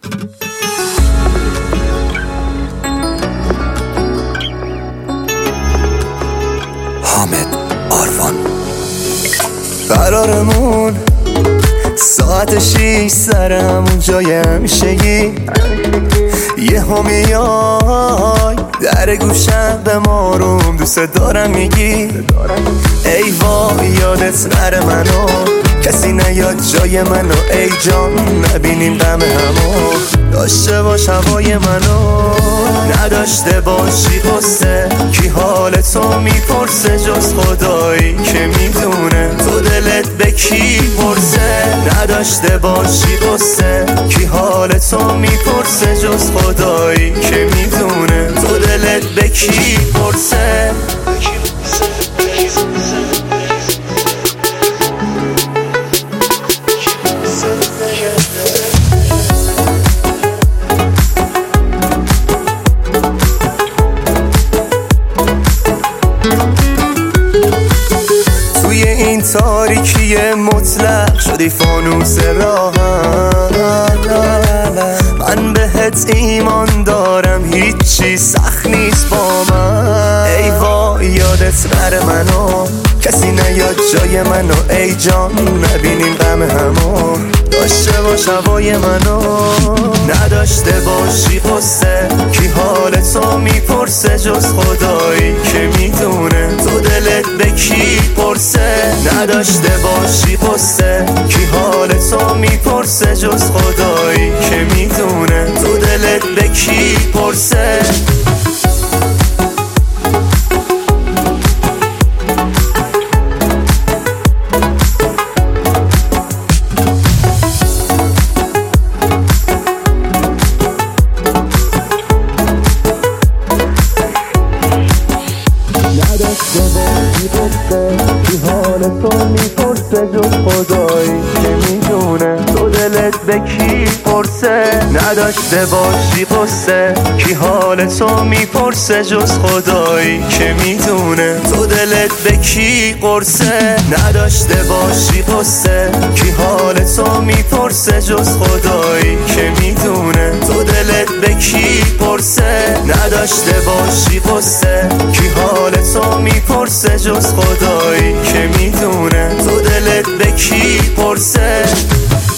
حامد آروان. قرارمون ساعت 6 سر همون جای همیشگی، یه میای در گوشم به ماروم دوست دارم میگی ای وای یادت نره منو، کسی نیاد جای منو، ای جان نبینیم غم همو، داشته باش هوای منو، نداشته باشی قصه، کی حال تو میپرسه جز خدایی که میدونه تو دلت به کی پرسه، نداشته باشی قصه، کی حال تو میپرسه جز خدایی که میدونه تو دلت به کی پرسه. توی این تاریکی مطلق شدی فانوس راهم، من بهت ایمان دارم هیچی سخت نیست با من، ای وای یادت نره منو، کسی نیاد جای منو، ای جان نبینیم غم همو، داشته باش هوای منو، نداشته باشی قصه، کی حال تو میپرسه جز خدایی که میدونه تو دلت به کی پرسه، نداشته باشی قصه، کی حال تو میپرسه جز خدایی که میدونه تو دلت به کی پرسه. کی حال تو میپرسه جز خدایی که میدونه تو دلت به کی پرسه، نداشته باشی قصه، کی حال تو میپرسه جز خدایی که میدونه تو دلت به کی قرصه، نداشته باشی قصه، کی حال تو میپرسه جز خدایی که میدونه تو دلت به کی پرسه، نداشته باشی قصه، کی حال تو میپرسه جز خدایی که میدونه تو دلت به کی پرسه.